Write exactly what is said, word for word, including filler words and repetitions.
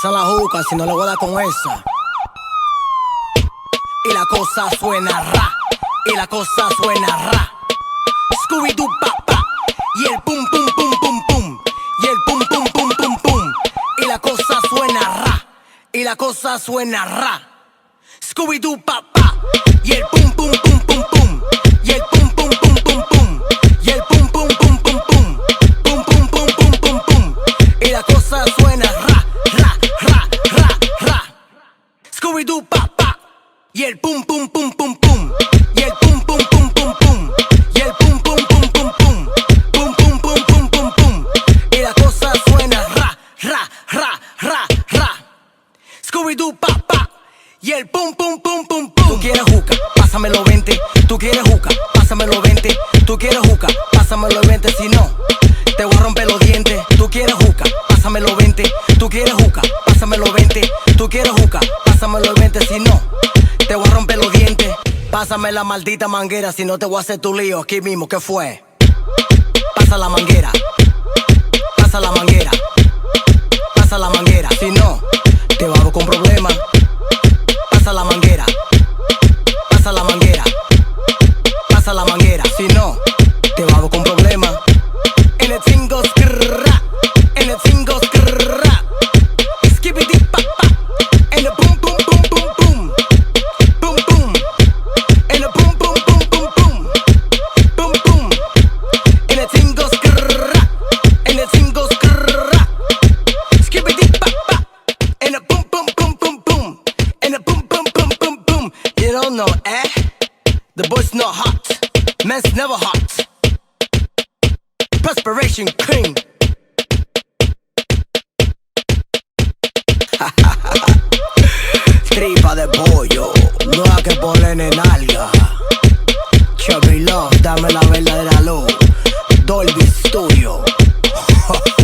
Pasa la juca si no le voy a dar con esa. Y la cosa suena ra, y la cosa suena ra. Scooby-Doo pa pa, y el pum pum pum pum pum, y el pum pum pum pum pum. Y la cosa suena ra, y la cosa suena ra. Scooby-Doo pa pa, y el pum pum pum pum pum, y el pum pum pum pum pum, y el pum pum pum pum pum, pum pum pum pum pum pum. Y la cosa suena ra, ra, ra, ra, ra. Scooby-Doo pa pa, y el pum pum pum pum pum, y el pum pum pum pum pum, y el pum pum pum pum pum, pum pum pum pum pum pum. Y la cosa suena ra, ra, ra, ra, ra. Scooby-Doo pa pa, y el pum pum pum pum pum. Tú quieres juca, pásamelo veinte. Tú quieres juca, pásamelo veinte. Tú quieres juca, pásamelo veinte. Si no, te voy a romper los dientes. Tú quieres juca, pásamelo veinte. Tú quieres juca, pásamelo veinte. Tú quieres juca, pásamelo veinte. Si no, te voy a romper los dientes. Pásame la maldita manguera, si no te voy a hacer tu lío aquí mismo. ¿Qué fue? Pasa la manguera, pasa la manguera, pasa la manguera. Si no, te vamos con problemas. Pasa la manguera, pasa la manguera, pasa la manguera. Si no, te vamos con problemas. En el cingo skrrra, en el cingo skrrra. Skibidi pa pa, en el pum pum pum pum pum, pum pum. En el pum pum pum pum pum, pum pum. En el cingo skrrra, en el cingo skrrra. Skibidi pa pa, en el pum pum pum pum pum, en el pum pum pum pum pum. You don't know, eh? The boy's not hot, man's never hot. Perspiration King. Tripa de pollo, no hay que ponerle nalga. Chubby Love, dame la verdadera luz. Dolby Studio.